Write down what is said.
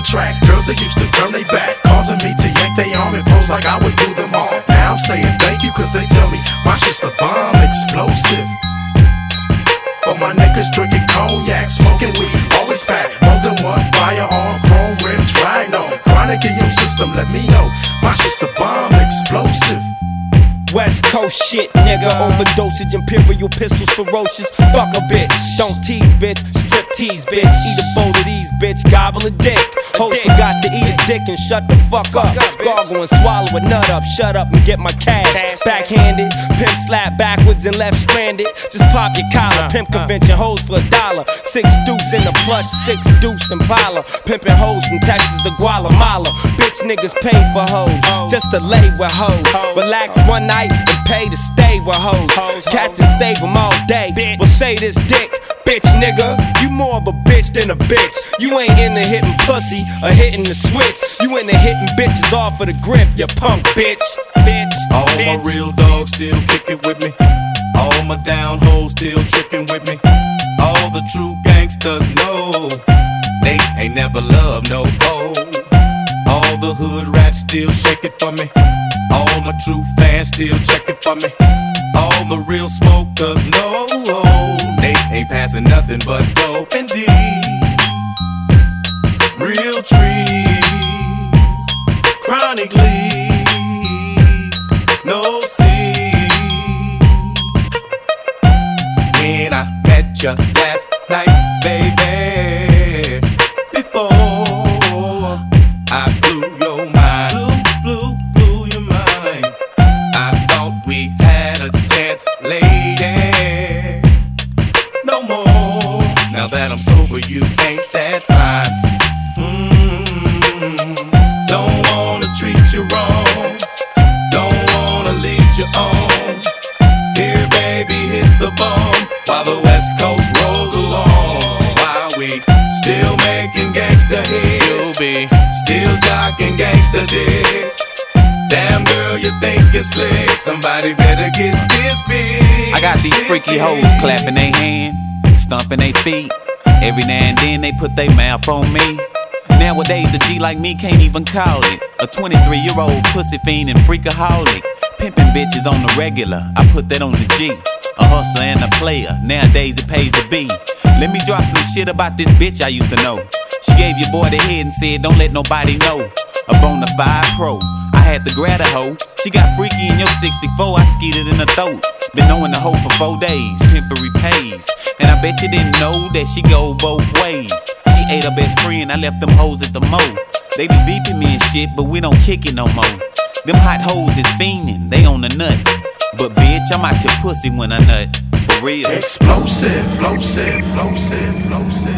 track. Girls that used to turn they back, causing me to yank they arm and pose like I would do them all. Now I'm saying thank you cause they tell me my shit's the bomb explosive. For my niggas drinking cognac, smoking weed, always pack more than one firearm, chrome rims, rhino. Chronic in your system, let me know my shit's the bomb explosive. West Coast shit, nigga. Overdosage, imperial pistols, ferocious. Fuck a bitch, don't tease, bitch. Strip tease, bitch. Eat a bowl of these, bitch. Gobble a dick. Host forgot to eat a dick and shut the fuck up. Gargle and swallow a nut up. Shut up and get my cash. Backhanded, pimp slap backwards and left stranded. Just pop your collar. Pimp convention hoes for $1. 6 deuce in the plush, 6 deuce Impala. Pimpin' hoes from Texas to Guatemala. Bitch niggas pay for hoes, just to lay with hoes. Relax one night and pay to stay with hoes. Captain save them all day. Well say this dick, bitch nigga. You more of a bitch than a bitch. You ain't into hitting pussy or hitting the switch. You into hitting bitches off of the grip, you punk bitch. All my real dogs still kicking with me. All my down hoes still tricking with me. All the true gangsters know they ain't never loved no hoe. All the hood rats still shake it for me. All my true fans still check it for me. All the real smokers know they ain't passing nothing but dope and D. Real trees, chronic leaves, no seeds. When I met you last night, baby, before I blew your mind, blew your mind. I thought we had a chance, lady. No more. Now that I'm sober, you ain't that fine. Don't wanna treat you wrong. Don't wanna lead you on. Here, baby, hit the bomb while the West Coast rolls along. While we still making gangsta hits, you'll be still jocking gangsta dicks. Damn girl, you think you're slick. Somebody better get this big. I got these freaky hoes clapping their hands, stomping their feet. Every now and then they put their mouth on me. Nowadays a G like me can't even call it a 23-year-old pussy fiend and freakaholic. Pimpin' bitches on the regular, I put that on the G. A hustler and a player, nowadays it pays to be. Let me drop some shit about this bitch I used to know. She gave your boy the head and said don't let nobody know. A bonafide pro, I had to grab a hoe. She got freaky in your 64, I skeeted in her throat. Been knowing the hoe for 4 days, pimpery pays. And I bet you didn't know that she go both ways. She ate her best friend, I left them hoes at the mo. They be beeping me and shit, but we don't kick it no more. Them hot hoes is fiending, they on the nuts. But bitch, I'm out your pussy when I nut, for real. Explosive, explosive, explosive, explosive.